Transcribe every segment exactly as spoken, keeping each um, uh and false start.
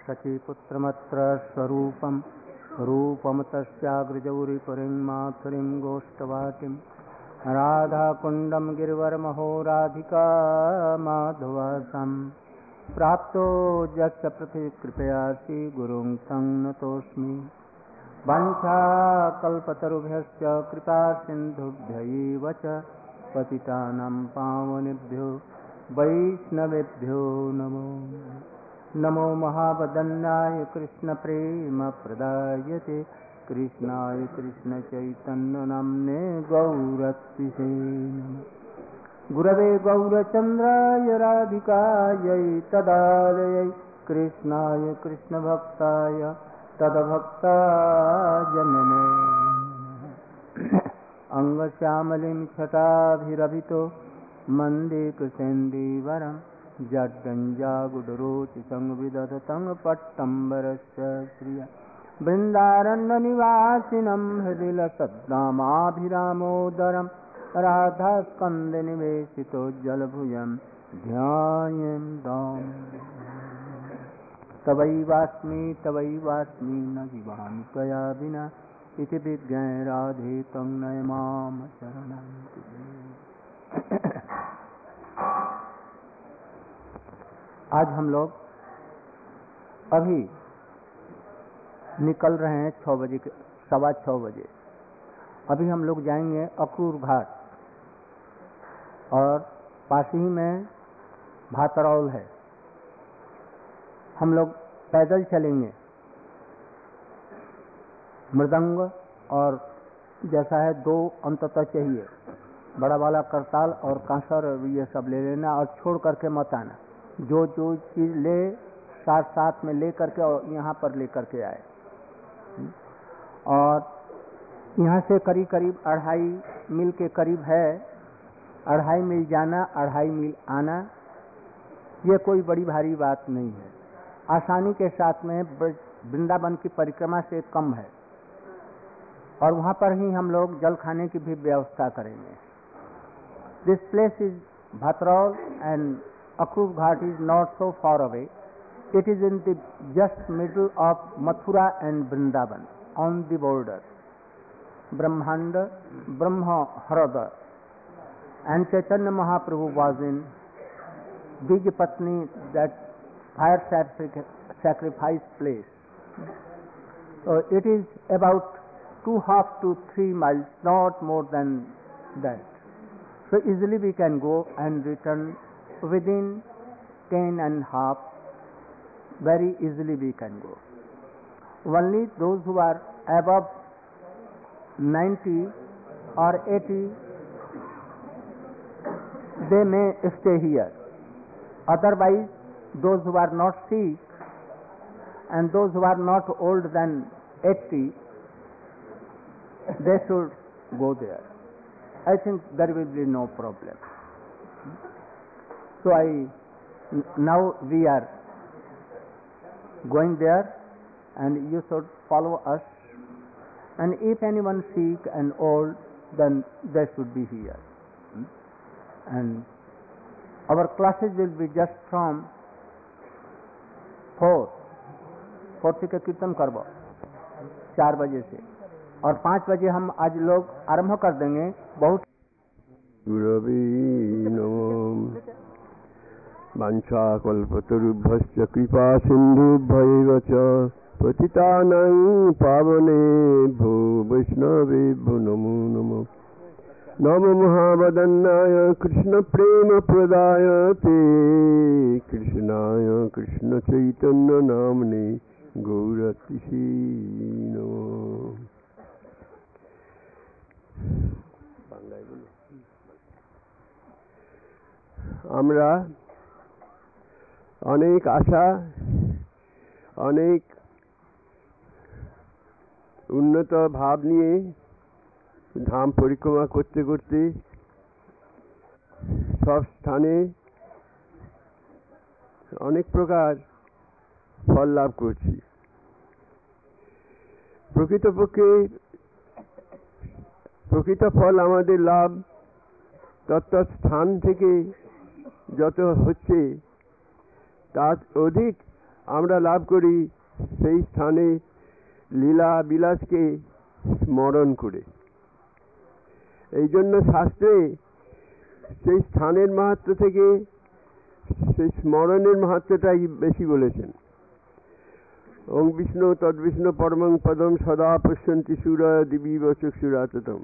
शचीपुत्रमत्र स्वरूपं रूपं तस्याग्रजौरि पुरीं माथुरीं गोष्ठवाटिं राधाकुण्डं गिरिवरमहो राधिका माधवासं प्राप्तो यस्य पृथ्वीकृपयासि गुरुं तं नतोऽस्मि वंशाकल्पतरुभ्यश्च कृपा सिन्धुभ्यैव च पतितानां पावनेभ्यो वैष्णवेभ्यो नमो नमो महावदन्नाय कृष्णप्रेमप्रदायते कृष्णाय कृष्णचैतन्यनाम्ने गौरत्विषे नमः गुरवे गौरचन्द्राय राधिकायै तदालयै कृष्णाय कृष्णभक्ताय तद्भक्ताय नमः अंगश्यामलिं छटाभिरभितो मन्दे कृशेन्दीवरं जड्डञ्जागुडरोचिसंविदधतं पट्टम्बरस्य श्रिया बृन्दारण्यनिवासिनं हृदिलसद्दामाभिरामोदरं राधास्कन्धनिवेशितो जलभुजं ध्यायेन्दं तवैवास्मि तवैवास्मि न जीवामि त्वया विना इति विज्ञाय राधे त्वं नय माम शरणं। आज हम लोग अभी निकल रहे हैं छः बजे के सवा छः बजे। अभी हम लोग जाएंगे अक्रूर घाट और पास ही में भातरौल है। हम लोग पैदल चलेंगे। मृदंग और जैसा है दो अंततः चाहिए, बड़ा वाला करताल और कांसर ये सब ले लेना और छोड़ करके मत आना। जो जो चीज ले साथ साथ में ले करके और यहाँ पर ले करके आए। और यहाँ से करीब करीब अढ़ाई मील के करीब है। अढ़ाई मील जाना, अढ़ाई मील आना, ये कोई बड़ी भारी बात नहीं है। आसानी के साथ में वृंदावन की परिक्रमा से कम है। और वहाँ पर ही हम लोग जल खाने की भी व्यवस्था करेंगे। This place is Bhatraul and Akrur Ghat is not so far away. It is in the just middle of Mathura and Vrindavan, on the border. Brahmanda, Brahma Harada, and Chaitanya Mahaprabhu was in Bijapatni, that fire sacrifice place. So it is about two half to three miles, not more than that. So easily we can go and return within ten and half, very easily we can go. Only those who are above ninety or eighty, they may stay here. Otherwise, those who are not sick and those who are not older than eighty, they should go there. I think there will be no problem. So I, now we are going there and you should follow us, and if anyone sick and old, then they should be here. And our classes will be just from four four से कीर्तन करबो चार बजे से, और पाँच बजे हम आज लोग आरंभ कर देंगे। बहुत वाञ्छाकल्पतरुभ्यश्च कृपा सिन्धुभ्यैव च पतितानां पावनेभ्यो वैष्णवेभ्यो नमो नमः। नमो महावदन्नाय कृष्णप्रेमप्रदायते कृष्णाय कृष्णचैतन्यनाम्ने गौरतिषे नमः। আমরা অনেক আশা, অনেক উন্নত ভাব নিয়ে ধাম পরিক্রমা করতে করতে সব স্থানে অনেক প্রকার ফল লাভ করছি। প্রকৃতপক্ষে প্রকৃত ফল আমাদের লাভ তত স্থান থেকে যত হচ্ছে তার অধিক আমরা লাভ করি সেই স্থানে লীলা বিলাসকে স্মরণ করে। এই জন্য শাস্ত্রে সেই স্থানের মাহাত্ম্য থেকে সেই স্মরণের মাহাত্ম্যটাই বেশি বলেছেন। ওং বিষ্ণু তদ্বিষ্ণু পরমং পদম সদা পশ্যন্তি সূরয় দিবীব চক্ষুরাততম।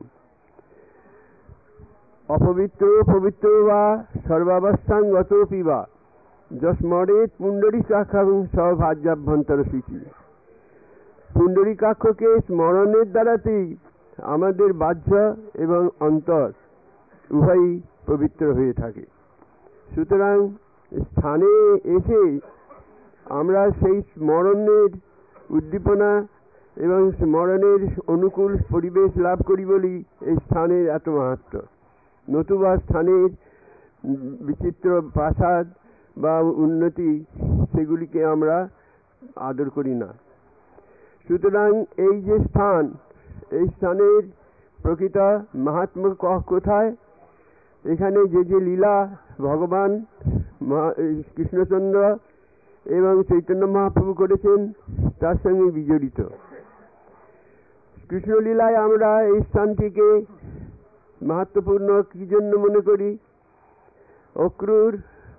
অপবিত্র পবিত্র বা সর্বাবস্থাং গতোপি বা যস্মরেৎ পুণ্ডরীকাক্ষং সভাজ্যাভ্যন্তর সূচি। পুণ্ডরীকাক্ষকে স্মরণের দ্বারাতেই আমাদের বাহ্য এবং অন্তর উভয়ই পবিত্র হয়ে থাকে। সুতরাং স্থানে এসে আমরা সেই স্মরণের উদ্দীপনা এবং স্মরণের অনুকূল পরিবেশ লাভ করি বলি এই স্থানের এত মাহাত্ম্য। নতুবা স্থানের বিচিত্র প্রাসাদ বা উন্নতি সেগুলিকে আমরা আদর করি না। সুতরাং এই যে স্থান, এই স্থানের প্রকৃত মাহাত্ম্য কোথায়? এখানে যে যে লীলা ভগবান কৃষ্ণচন্দ্র এবং চৈতন্য মহাপ্রভু করেছেন তার সঙ্গে বিজড়িত। কৃষ্ণলীলায় আমরা এই স্থানটিকে মাহাত্ম্যপূর্ণ কি জন্য মনে করি? অক্রূর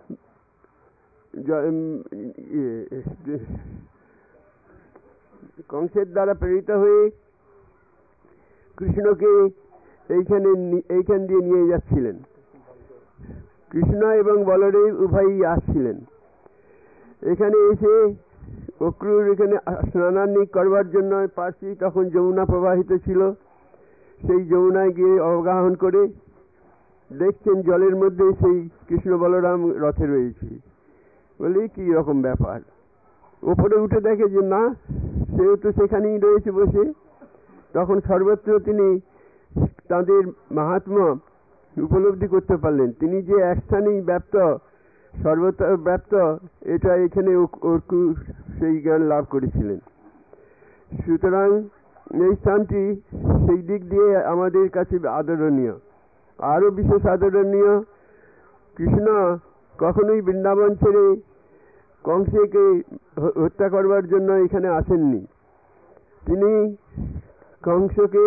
কংসের দ্বারা প্রেরিত হয়ে কৃষ্ণকে এইখানে এইখান দিয়ে নিয়ে যাচ্ছিলেন। কৃষ্ণ এবং বলদেব উভয়ই আসছিলেন। এখানে এসে অক্রূর এখানে স্নানান্নিক করবার জন্য পাশে তখন যমুনা প্রবাহিত ছিল। সেই যমুনায় গিয়ে অবগাহন করে দেখছেন জলের মধ্যে সেই কৃষ্ণ বলরাম রথে রয়েছে। বলি কি রকম ব্যাপার? ওপরে উঠে দেখে যে না, সেও তো সেখানেই রয়েছে বসে। তখন সর্বত্র তিনি তাদের মাহাত্ম্য উপলব্ধি করতে পারলেন। তিনি যে এক স্থানেই ব্যাপ্ত, সর্বত্র ব্যাপ্ত, এটা এখানে অক্রূর সেই জ্ঞান লাভ করেছিলেন। সুতরাং এই স্থানটি সেই দিক দিয়ে আমাদের কাছে আদরণীয়। আরো বিশেষ আদরণীয়, কৃষ্ণ কখনোই বৃন্দাবন ছেড়ে কংসকে হত্যা করবার জন্য এখানে আসেননি। তিনি কংসকে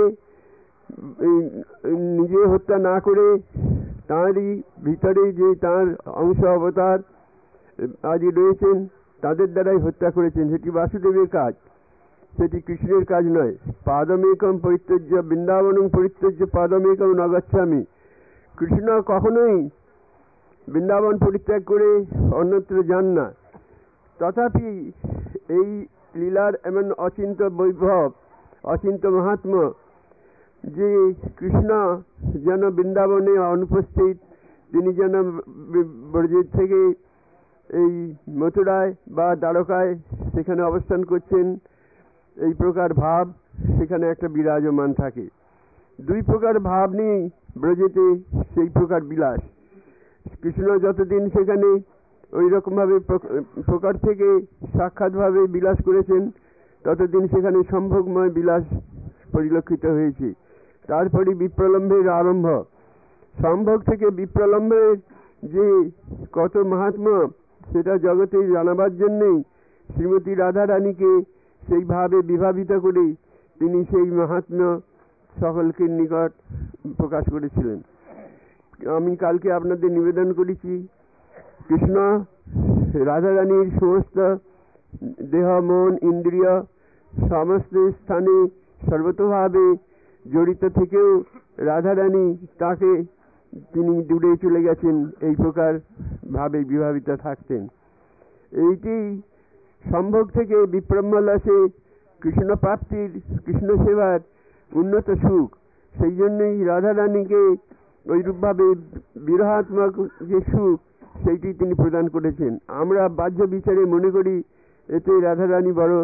নিজে হত্যা না করে তাঁরই ভিতরে যে তাঁর অংশ অবতার আদি রয়েছেন তাদের দ্বারাই হত্যা করেছেন। সেটি বাসুদেবের কাজ, সেটি কৃষ্ণের কাজ নয়। পাদমেকম পরিত্যজ্য বৃন্দাবনং পরিত্যজ্য পাদমেকম ন গচ্ছামি। কৃষ্ণ কখনোই বৃন্দাবন পরিত্যাগ করে অন্যত্র যান না। তথাপি এই লীলার এমন অচিন্ত বৈভব, অচিন্ত মাহাত্ম্য যে কৃষ্ণ যেন বৃন্দাবনে অনুপস্থিত, তিনি যেন ব্রজের থেকে এই মথুরায় বা দ্বারকায় সেখানে অবস্থান করছেন, এই প্রকার ভাব সেখানে একটা বিরাজমান থাকে। দুই প্রকার ভাব নিয়ে ব্রজেতে সেই প্রকার বিলাস। কৃষ্ণ যতদিন সেখানে ওই রকম ভাবে প্রকার থেকে সাক্ষাৎ ভাবে বিলাস করেছেন ততদিন সেখানে সম্ভোগময় বিলাস পরিলক্ষিত হয়েছে। তারপরে বিপ্রলম্বের আরম্ভ। সম্ভোগ থেকে বিপ্রলম্বের যে কত মাহাত্ম্য সেটা জগতে জানাবার জন্যেই শ্রীমতী রাধা রানীকে সেইভাবে বিভাবিত করে তিনি সেই মাহাত্ম্য সকলকে নিকট প্রকাশ করেছিলেন। আমি কালকে আপনাদের নিবেদন করেছি, কৃষ্ণ রাধা রানীর সমস্ত দেহ মন ইন্দ্রিয় সমস্ত স্থানে সর্বতভাবে জড়িত থেকেও রাধা রানী তাকে তিনি দূরে চলে গেছেন, এই প্রকার ভাবে বিভাবিত থাকতেন। এইটি সম্ভোগ থেকে বিপ্রম্ভলাসে কৃষ্ণ প্রাপ্তির, কৃষ্ণ সেবার উন্নত সুখ। সেই জন্যই রাধা রানীকে ওইরূপভাবে বিরহাত্মক যে সুখ সেইটি তিনি প্রদান করেছেন। আমরা বাহ্য বিচারে মনে করি এতে রাধা রানী বড়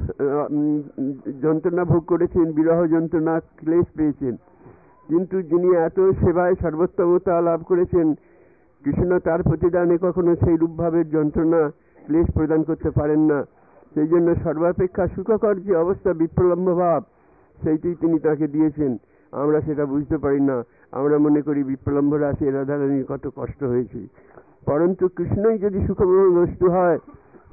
যন্ত্রণা ভোগ করেছেন, বিরহ যন্ত্রণা ক্লেশ পেয়েছেন। কিন্তু যিনি এত সেবায় সর্বোত্তমতা লাভ করেছেন, কৃষ্ণ তার প্রতিদানে কখনো সেই রূপভাবে যন্ত্রণা ক্লেশ প্রদান করতে পারেন না। সেই জন্য সর্বাপেক্ষা সুখকর যে অবস্থা বিপ্রলম্ব ভাব সেইটি তিনি তাকে দিয়েছেন। আমরা সেটা বুঝতে পারি না। আমরা মনে করি বিপ্রলম্ব রাশি রাধা রানীর কত কষ্ট হয়েছে। পরন্তু কৃষ্ণই যদি সুখময় বস্তু হয়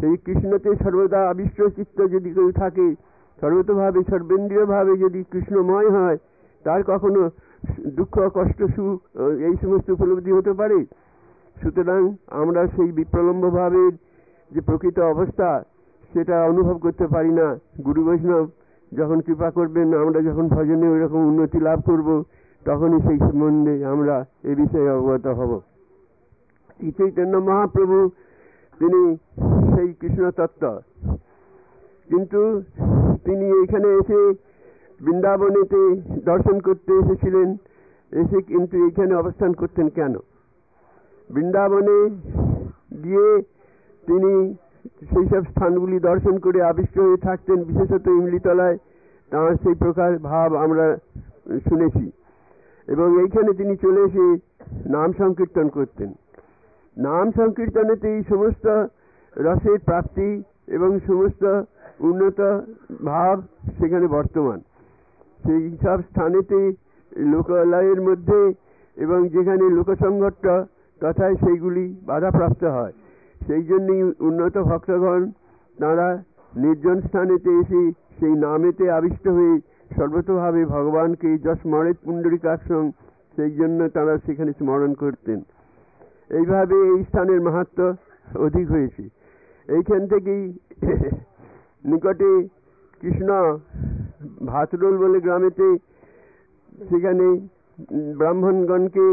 সেই কৃষ্ণতে সর্বদা আবিষ্ট চিত্ত যদি কেউ থাকে, সর্বতভাবে সর্বেন্দ্রীয়ভাবে যদি কৃষ্ণময় হয়, তার কখনো দুঃখ কষ্ট সুখ এই সমস্ত উপলব্ধি হতে পারে? সুতরাং আমরা সেই বিপ্রলম্ব ভাবের যে প্রকৃত অবস্থা সেটা অনুভব করতে পারি না। গুরু বৈষ্ণব যখন কৃপা করবেন, আমরা যখন ভজনে ওই রকম উন্নতি লাভ করব, তখনই সেই সম্বন্ধে আমরা এ বিষয়ে অবগত হব। শ্রী চৈতন্য মহাপ্রভু তিনি সেই কৃষ্ণ তত্ত্ব, কিন্তু তিনি এইখানে এসে বৃন্দাবনেতে দর্শন করতে এসেছিলেন, এসে কিন্তু এইখানে অবস্থান করতেন কেন? বৃন্দাবনে গিয়ে তিনি সেই সব স্থানগুলি দর্শন করে আবিষ্ট হয়ে থাকতেন, বিশেষত ইমলিতলায় তাঁর সেই প্রকার ভাব আমরা শুনেছি। এবং এইখানে তিনি চলে এসে নাম সংকীর্তন করতেন। নাম সংকীর্তনেতেই সমস্ত রসের প্রাপ্তি এবং সমস্ত উন্নত ভাব সেখানে বর্তমান। সেই সব স্থানেতে লোকালয়ের মধ্যে এবং যেখানে লোকসংঘর্ষ তথায় সেইগুলি বাধাপ্রাপ্ত হয়। সেই জন্যই উন্নত ভক্তগণ তাঁরা নির্জন স্থানেতে এসে সেই নামেতে আবিষ্ট হয়ে সর্বতভাবে ভগবানকে যস্মরেৎ পুণ্ডরীকাক্ষং, সেই জন্য তাঁরা সেখানে স্মরণ করতেন। এইভাবে এই স্থানের মাহাত্ম্য অধিক হয়েছে। এইখান থেকেই নিকটে কৃষ্ণ ভাতরোল বলে গ্রামেতে, সেখানে ব্রাহ্মণগণকে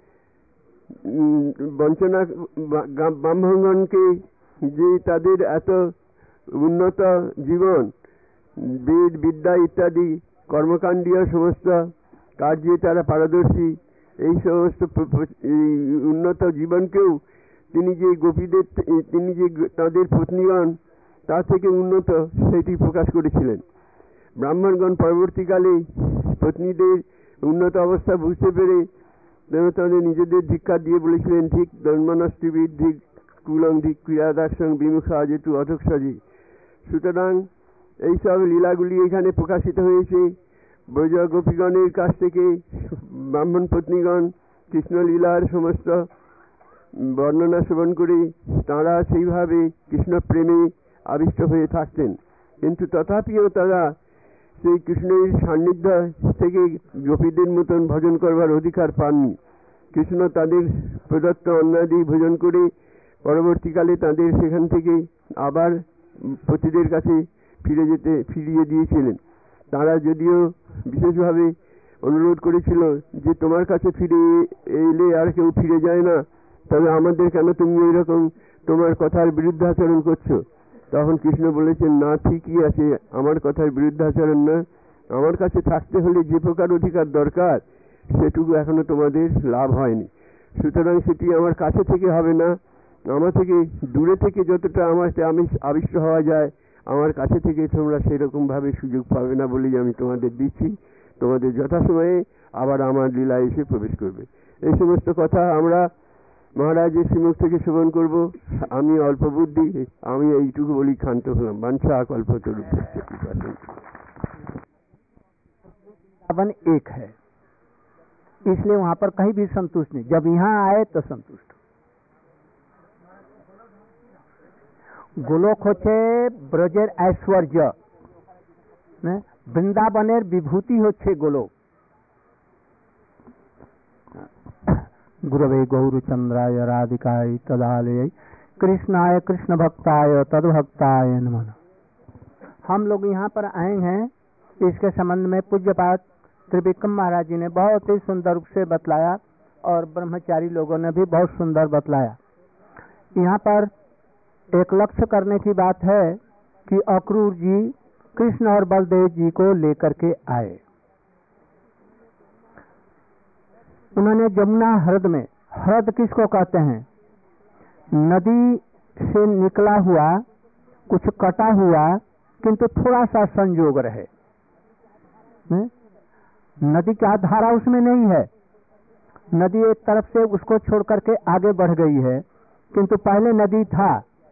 বঞ্চনা, ব্রাহ্মণগণকে যে তাদের এত উন্নত জীবন, বেদ বিদ্যা ইত্যাদি কর্মকাণ্ডীয় সমস্ত কার্যে তারা পারদর্শী, এই সমস্ত উন্নত জীবনকেও তিনি যে গোপীদের, তিনি যে তাদের পত্নীগণ তার থেকে উন্নত সেটি প্রকাশ করেছিলেন। ব্রাহ্মণগণ পরবর্তীকালে পত্নীদের উন্নত অবস্থা বুঝতে পেরে তাদের নিজেদের ধিক্ষা দিয়ে বলেছিলেন, ঠিক ধর্মনষ্টিবিদ ধিক কুলং ধিক ক্রিয়াদাসং বিমুখা যেটু অধক্ষজি। সুতরাং এইসব লীলাগুলি এখানে প্রকাশিত হয়েছে। ব্রজ গোপীগণের কাছ থেকে ব্রাহ্মণ পত্নীগণ কৃষ্ণলীলার সমস্ত বর্ণনা শ্রবণ করে তাঁরা সেইভাবে কৃষ্ণ প্রেমে আবিষ্ট হয়ে থাকতেন। কিন্তু তথাপিও তারা সেই কৃষ্ণের সান্নিধ্য থেকে গোপীদের মতন ভজন করবার অধিকার পাননি। কৃষ্ণ তাদের প্রদত্ত অন্নাদি ভোজন করে পরবর্তীকালে তাদের সেখান থেকে আবার পতিদের কাছে ফিরে যেতে ফিরিয়ে দিয়েছিলেন। তারা যদিও বিশেষভাবে অনুরোধ করেছিল যে তোমার কাছে ফিরে এলে আর কেউ ফিরে যায় না, তবে আমাদের কেন তুমি এইরকম তোমার কথার বিরুদ্ধাচরণ করছো? তখন কৃষ্ণ বলেছেন, না, ঠিকই আছে, আমার কথার বিরুদ্ধাচরণ না, আমার কাছে থাকতে হলে যে প্রকার অধিকার দরকার সেটুকু এখনো তোমাদের লাভ হয়নি। সুতরাং সেটি আমার কাছে থেকে হবে না, আমার থেকে দূরে থেকে যতটা আমার আমি আবিষ্ট হওয়া যায়, আমার কাছে থেকে তোমরা সেরকম ভাবে সুযোগ পাবে না বলেই আমি তোমাদের দিচ্ছি। তোমাদের যথাসময়ে আবার আমার লীলা এসে প্রবেশ করবে। এই সমস্ত কথা আমরা মহারাজের শ্রীমুখ থেকে শ্রবণ করব। আমি অল্প বুদ্ধি, আমি এইটুকু বলি ক্ষান্ত হলাম। বাঞ্ছা কল্পতরু वृंदावन एक है, इसलिए वहां पर कहीं भी संतुष्ट नहीं। जब यहाँ आए तो संतुष्ट। গোলক হচ্ছে ব্রজের ঐশ্বর্য, বৃন্দাবনের বিভূতি হচ্ছে গোলক। गुरवे गौरचंद्राय राधिकाय तदालय कृष्णाय कृष्ण भक्ताय तद्भक्ताय नमः। हम लोग यहाँ पर आए हैं, इसके संबंध में पूज्यपाद त्रिविक्रम महाराज जी ने बहुत ही सुंदर रूप से बतलाया और ब्रह्मचारी लोगों ने भी बहुत सुंदर बतलाया। यहाँ पर एक लक्ष्य करने की बात है कि अक्रूर जी कृष्ण और बलदेव जी को लेकर के आए। उन्होंने जमुना हृद में, हृद किसको कहते हैं? नदी से निकला हुआ, कुछ कटा हुआ किंतु थोड़ा सा संयोग रहे। नदी का धारा उसमें नहीं है, नदी एक तरफ से उसको छोड़ करके आगे बढ़ गई है, किंतु पहले नदी था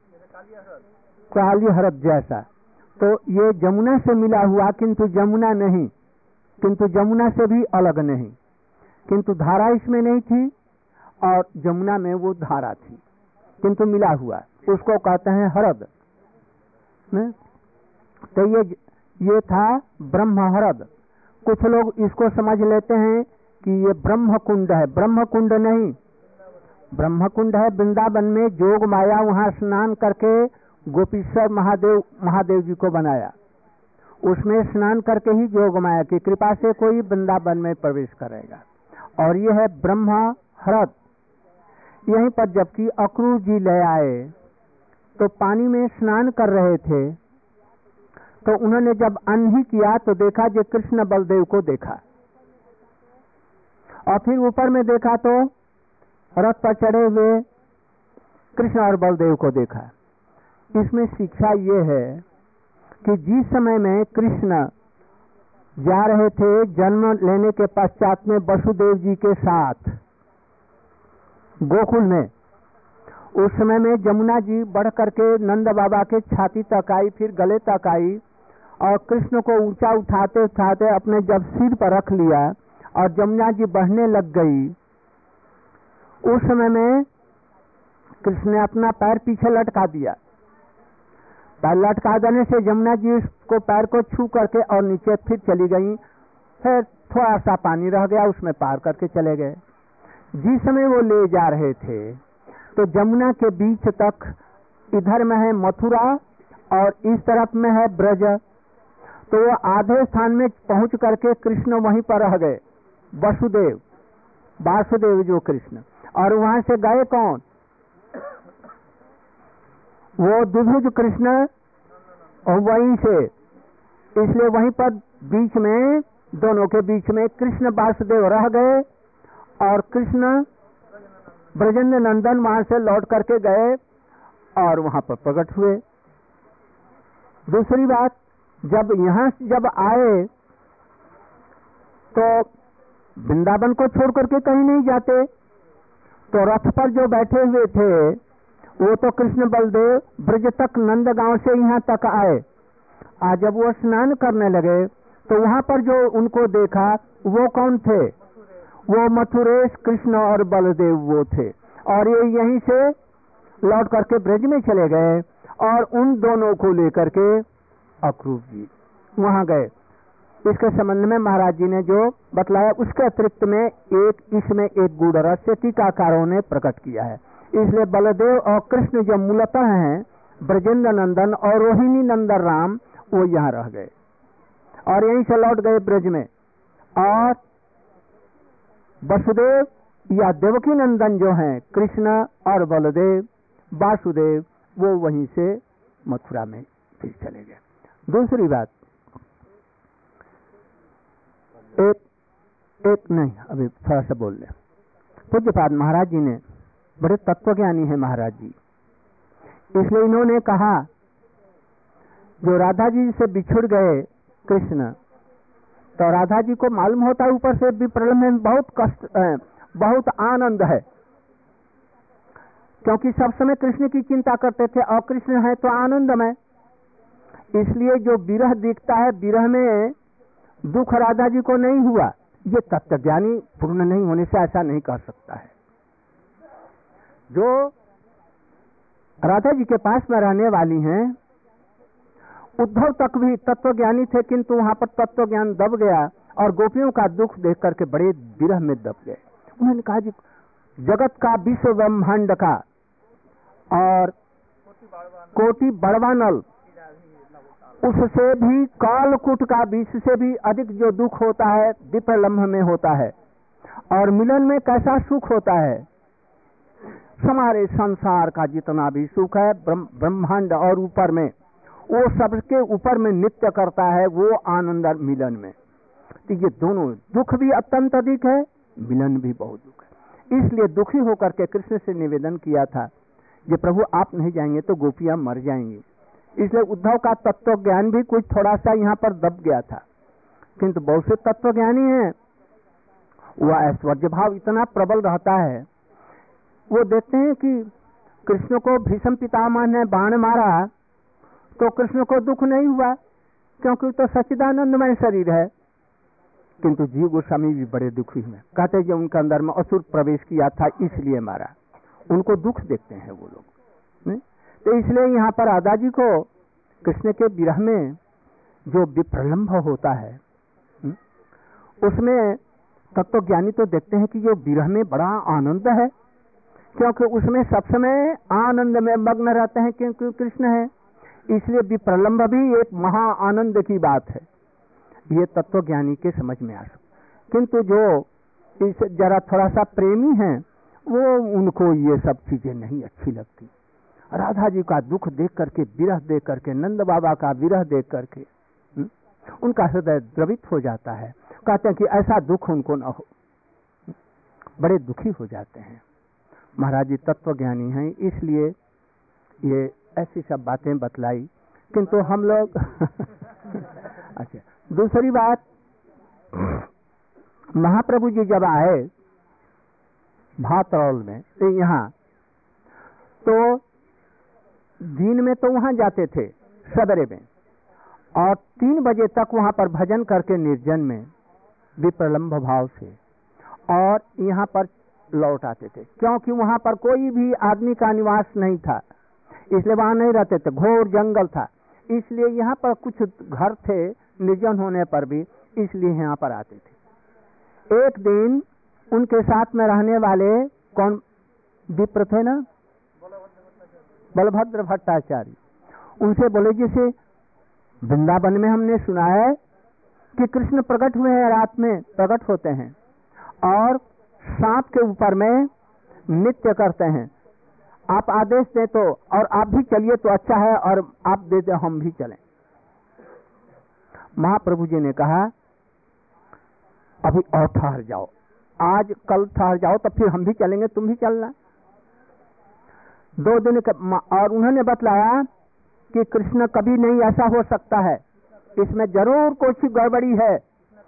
काली हृद जैसा। तो ये जमुना से मिला हुआ किंतु जमुना नहीं, किंतु जमुना से भी अलग नहीं, किंतु धारा इसमें नहीं थी और जमुना में वो धारा थी, किंतु मिला हुआ, उसको कहते हैं हृद। ने? तो ये ये था ब्रह्महृद। कुछ लोग इसको समझ लेते हैं कि ये ब्रह्म कुंड है। ब्रह्म कुंड नहीं, ब्रह्म कुंड है वृंदावन में। जोग माया वहां स्नान करके गोपीश्वर महादेव महादेव जी को बनाया। उसमें स्नान करके ही जोग माया की कृपा से कोई वृंदावन में प्रवेश करेगा। और ये है ब्रह्महृद। यहीं पर जबकि अक्रूर जी ले आए तो पानी में स्नान कर रहे थे, तो उन्होंने जब अनही किया तो देखा जो कृष्ण बलदेव को देखा, और फिर ऊपर में देखा तो रथ पर चढ़े हुए कृष्ण और बलदेव को देखा। इसमें शिक्षा ये है कि जिस समय में कृष्ण जा रहे थे जन्म लेने के पश्चात में वसुदेव जी के साथ गोकुल में, उस समय में जमुना जी बढ़ करके नंद बाबा के छाती तक आई, फिर गले तक आई, और कृष्ण को ऊंचा उठाते उठाते अपने जब सिर पर रख लिया और जमुना जी बढ़ने लग गई, उस समय में कृष्ण ने अपना पैर पीछे लटका दिया। पैर लटका देने से जमुना जी उसको पैर को छू करके और नीचे फिर चली गई। फिर थोड़ा सा पानी रह गया, उसमें पार करके चले गए। जिस समय वो ले जा रहे थे तो जमुना के बीच तक, इधर में है मथुरा और इस तरफ में है ब्रज, तो वो आधे स्थान में पहुंच करके कृष्ण वहीं पर रह गए, वसुदेव वासुदेव जो कृष्ण। और वहां से गए कौन? वो द्विभुज कृष्ण, और वहीं से, इसलिए वहीं पर बीच में, दोनों के बीच में कृष्ण वासुदेव रह गए, और कृष्ण ब्रजेंद्र नंदन वहां से लौट करके गए और वहां पर प्रकट हुए। दूसरी बात, जब यहां जब आए तो वृंदावन को छोड़ करके कहीं नहीं जाते, तो रथ पर जो बैठे हुए थे वो तो कृष्ण बलदेव ब्रज तक नंद गांव से यहाँ तक आए। आज जब वो स्नान करने लगे तो वहां पर जो उनको देखा वो कौन थे? वो मथुरेश कृष्ण और बलदेव वो थे, और ये यहीं से लौट करके ब्रज में चले गए, और उन दोनों को लेकर के अक्रूर जी वहां गए। इसके संबंध में महाराज जी ने जो बतलाया उसके अतिरिक्त में एक इसमें एक गूढ़ रहस्य टीकाकारों ने प्रकट किया है। इसलिए बलदेव और कृष्ण जो मूलतः हैं ब्रजेंद्र नंदन और रोहिणी नंदन राम, वो यहाँ रह गए और यहीं से लौट गए ब्रज में। और वसुदेव या देवकी नंदन जो हैं कृष्ण और बलदेव वासुदेव, वो वहीं से मथुरा में फिर चले गए। दूसरी बात, एक एक नहीं अभी थोड़ा सा बोल ले। पूज्यपाद महाराज जी ने, बड़े तत्वज्ञानी है महाराज जी, इसलिए इन्होंने कहा जो राधा जी से बिछुड़ गए कृष्ण, तो राधा जी को मालूम होता है ऊपर से भी प्रलय में बहुत कष्ट, बहुत आनंद है, क्योंकि सब समय कृष्ण की चिंता करते थे और कृष्ण है तो आनंदमय। इसलिए जो विरह दिखता है, विरह में दुख राधा जी को नहीं हुआ। ये तत्वज्ञानी पूर्ण नहीं होने से ऐसा नहीं कर सकता है। जो राधा जी के पास में रहने वाली हैं, उद्धव तक भी तत्वज्ञानी थे, किंतु वहां पर तत्वज्ञान दब गया और गोपियों का दुख देख करके बड़े विरह में दब गए। उन्होंने कहा जी जगत का, विश्व ब्रह्मांड का और कोटि बड़वानल, उससे भी कालकूट का विष से भी अधिक जो दुख होता है विप्रलम्भ में होता है, और मिलन में कैसा सुख होता है। हमारे संसार का जितना भी सुख है ब्रह्मांड और ऊपर में, वो सबके ऊपर में नित्य करता है वो आनंद मिलन में। तो ये दोनों दुख भी अत्यंत अधिक है, मिलन भी बहुत दुख है। इसलिए दुखी होकर के कृष्ण से निवेदन किया था, ये प्रभु आप नहीं जाएंगे तो गोपियां मर जाएंगी। इसलिए उद्धव का तत्व ज्ञान भी कुछ थोड़ा सा यहाँ पर दब गया था, किंतु बहुत से तत्व ज्ञानी हैं, वह ऐश्वर्य भाव इतना प्रबल रहता है। वो देखते हैं कि कृष्ण को भीष्म पितामह ने बाण मारा तो कृष्ण को दुख नहीं हुआ, क्योंकि तो सच्चिदानंदमय शरीर है, किंतु जीव गोस्वामी भी बड़े दुखी हुए। कहते हैं उनके अंदर में असुर प्रवेश किया था इसलिए मारा, उनको दुख देखते हैं वो लोग। नहीं? तो इसलिए यहाँ पर राधा जी को कृष्ण के विरह में जो विप्रलंभ होता है, उसमें तत्वज्ञानी तो देखते हैं कि जो विरह में बड़ा आनंद है, क्योंकि उसमें सब समय आनंद में मग्न रहते हैं, क्योंकि कृष्ण है, इसलिए विप्रलंभ भी एक महा आनंद की बात है। ये तत्वज्ञानी के समझ में आ सकता। किंतु जो इस जरा थोड़ा सा प्रेमी है, वो उनको ये सब चीजें नहीं अच्छी लगती। राधा जी का दुख देख करके, विरह देख करके, नंद बाबा का विरह देख करके हुँ? उनका हृदय द्रवित हो जाता है। कहते हैं कि ऐसा दुख उनको न हो, बड़े दुखी हो जाते हैं। महाराज जी तत्वज्ञानी हैं, इसलिए ये ऐसी सब बातें बतलाई। किंतु हम लोग अच्छा, दूसरी बात, महाप्रभु जी जब आए भातरौल में तो यहाँ, तो दिन में तो वहां जाते थे सवेरे में, और तीन बजे तक वहां पर भजन करके निर्जन में विप्रलंभ भाव से, और यहाँ पर लौट आते थे, क्योंकि वहां पर कोई भी आदमी का निवास नहीं था, इसलिए वहां नहीं रहते थे, घोर जंगल था। इसलिए यहाँ पर कुछ घर थे निर्जन होने पर भी, इसलिए यहाँ पर आते थे। एक दिन उनके साथ में रहने वाले कौन विप्र थे ना, बलभद्र भट्टाचार्य, उनसे बोले, जैसे वृंदावन में हमने सुना है कि कृष्ण प्रकट हुए हैं, रात में प्रकट होते हैं और सांप के ऊपर में नृत्य करते हैं, आप आदेश दें तो, और आप भी चलिए तो अच्छा है, और आप दे दे हम भी चलें। महाप्रभु जी ने कहा, अभी और ठहर जाओ, आज कल ठहर जाओ, तो फिर हम भी चलेंगे, तुम भी चलना। दो दिन का, और उन्होंने बतलाया कि कृष्ण कभी नहीं ऐसा हो सकता है, इसमें जरूर कुछ गड़बड़ी है।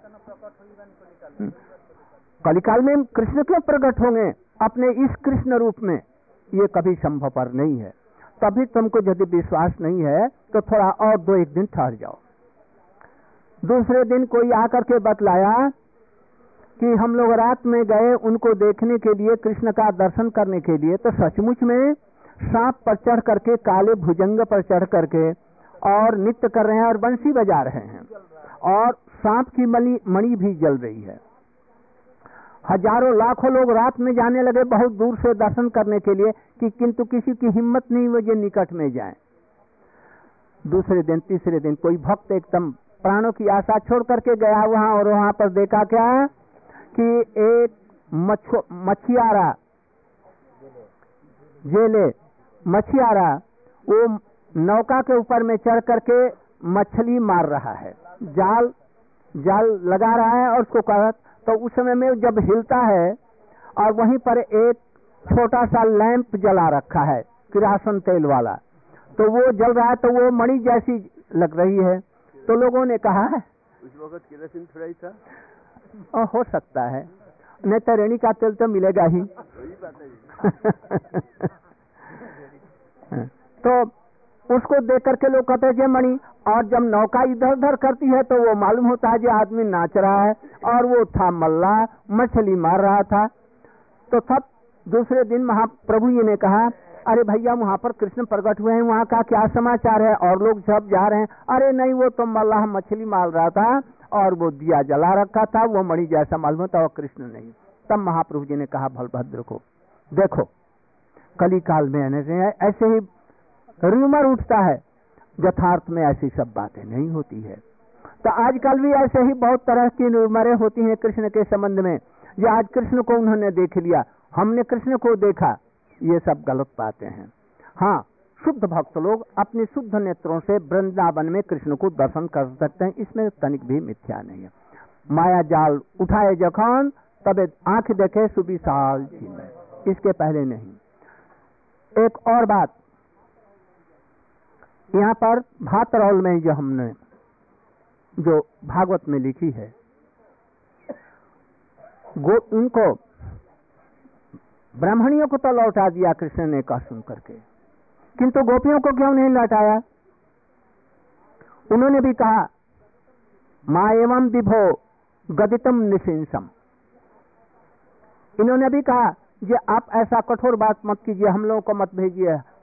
कलिकाल में कृष्ण क्यों प्रकट होंगे अपने इस कृष्ण रूप में, ये कभी संभव पर नहीं है। तभी तुमको यदि विश्वास नहीं है तो थोड़ा और दो एक दिन ठहर जाओ। दूसरे दिन कोई आकर के बतलाया कि हम लोग रात में गए उनको देखने के लिए, कृष्ण का दर्शन करने के लिए, तो सचमुच में सांप पर चढ़ करके, काले भुजंग पर चढ़ करके और नृत्य कर रहे हैं और बंसी बजा रहे हैं, और सांप की मणि मणि भी जल रही है। हजारों लाखों लोग रात में जाने लगे बहुत दूर से दर्शन करने के लिए, कि किंतु किसी की हिम्मत नहीं हुई जो निकट में जाए। दूसरे दिन, तीसरे दिन कोई भक्त एकदम प्राणों की आशा छोड़ करके गया वहां, और वहां पर देखा क्या कि एक मछो मछियारा जेले मछियारा वो नौका के ऊपर में चढ़ करके मछली मार रहा है, जाल जाल लगा रहा है और उसको कर, तो उस समय में जब हिलता है और वहीं पर एक छोटा सा लैंप जला रखा है किरासन तेल वाला, तो वो जल रहा है, तो वो मणि जैसी लग रही है। तो लोगों ने कहा उस वक्त किरासन थोड़ा ही था, और हो सकता है, नहीं तो रेणी का तेल तो मिलेगा ही। तो उसको देख करके लोग कहते हैं मणि, और जब नौका इधर उधर करती है तो वो मालूम होता है जो आदमी नाच रहा है, और वो था मल्ला, मछली मार रहा था। तो तब दूसरे दिन महाप्रभु जी ने कहा, अरे भैया वहां पर कृष्ण प्रकट हुए हैं, वहां का क्या समाचार है, और लोग सब जा रहे हैं। अरे नहीं, वो तो मल्लाह मछली मार रहा था और वो दिया जला रखा था, वो मणि जैसा मालूम होता, वो कृष्ण नहीं। तब महाप्रभु जी ने कहा बलभद्र को, देखो कली काल में ऐसे ही रूमर उठता है, यथार्थ में ऐसी सब बातें नहीं होती है। तो आजकल भी ऐसे ही बहुत तरह की रूमरें होती हैं कृष्ण के संबंध में, या आज कृष्ण को उन्होंने देख लिया, हमने कृष्ण को देखा, ये सब गलत बातें हैं। हाँ, शुद्ध भक्त लोग अपने शुद्ध नेत्रों से वृंदावन में कृष्ण को दर्शन कर सकते हैं, इसमें तनिक भी मिथ्या नहीं है। माया जाल उठाए जखन तबे आंख देखे सुविशाल झील, इसके पहले नहीं। एक और बात, यहाँ पर भातरौल में जो हमने जो भागवत में लिखी है, गो उनको ब्राह्मणियों को तो लौटा दिया कृष्ण ने कहा सुन करके, किंतु गोपियों को क्यों नहीं लौटाया? उन्होंने भी कहा मां एवं विभो गदितम निशिंसम, इन्होंने भी कहा कि आप ऐसा कठोर बात मत कीजिए, हम लोगों को मत भेजिए,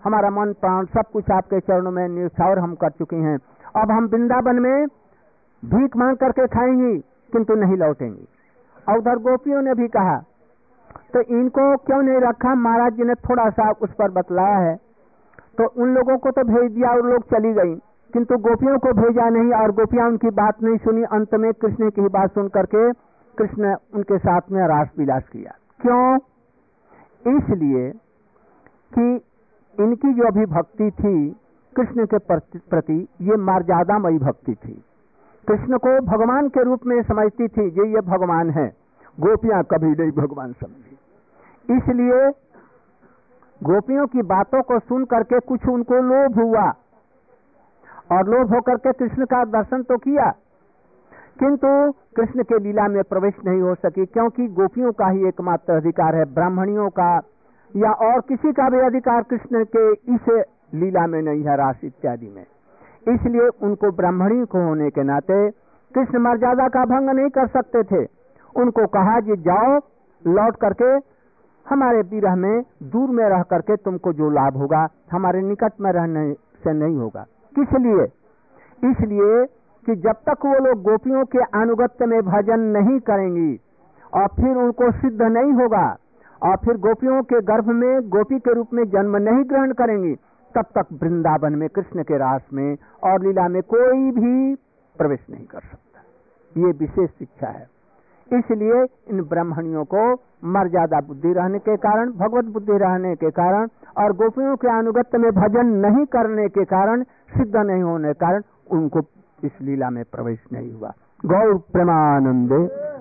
हमारा मन प्राण सब कुछ आपके चरणों में न्यौछावर हम कर चुके हैं। अब हम वृंदावन में भीख मांग करके खाएंगी किंतु नहीं लौटेंगी। और उधर गोपियों ने भी कहा तो इनको क्यों नहीं रखा? महाराज जी ने थोड़ा सा उस पर बतलाया है। तो उन लोगों को तो भेज दिया और लोग चली गई, किंतु गोपियों को भेजा नहीं और गोपियां उनकी बात नहीं सुनी। अंत में कृष्ण की बात सुन करके कृष्ण उनके साथ में रास विलास किया। क्यों? इसलिए कि इनकी जो अभी भक्ति थी कृष्ण के प्रति ये मर्यादामयी भक्ति थी। कृष्ण को भगवान के रूप में समझती थी, ये ये भगवान है। गोपियां कभी नहीं भगवान समझी। इसलिए गोपियों की बातों को सुन करके कुछ उनको लोभ हुआ और लोभ होकर के कृष्ण का दर्शन तो किया, किंतु कृष्ण के लीला में प्रवेश नहीं हो सकी, क्योंकि गोपियों का ही एकमात्र अधिकार है, ब्राह्मणियों का या और किसी का भी अधिकार कृष्ण के इस लीला में नहीं है, रास इत्यादि में। इसलिए उनको ब्राह्मणी को होने के नाते कृष्ण मर्यादा का भंग नहीं कर सकते थे। उनको कहा कि जाओ लौट करके हमारे विरह में दूर में रह करके तुमको जो लाभ होगा हमारे निकट में रहने से नहीं होगा। किस लिए? इसलिए कि जब तक वो लोग गोपियों के अनुगत्य में भजन नहीं करेंगी और फिर उनको सिद्ध नहीं होगा और फिर गोपियों के गर्भ में गोपी के रूप में जन्म नहीं ग्रहण करेंगी, तब तक वृंदावन में कृष्ण के रास में और लीला में कोई भी प्रवेश नहीं कर सकता। ये विशेष शिक्षा है। इसलिए इन ब्राह्मणियों को मर्यादा बुद्धि रहने के कारण, भगवत बुद्धि रहने के कारण और गोपियों के अनुगत्य में भजन नहीं करने के कारण, सिद्ध नहीं होने के कारण उनको इस लीला में प्रवेश नहीं हुआ। गौर प्रेमानंदे।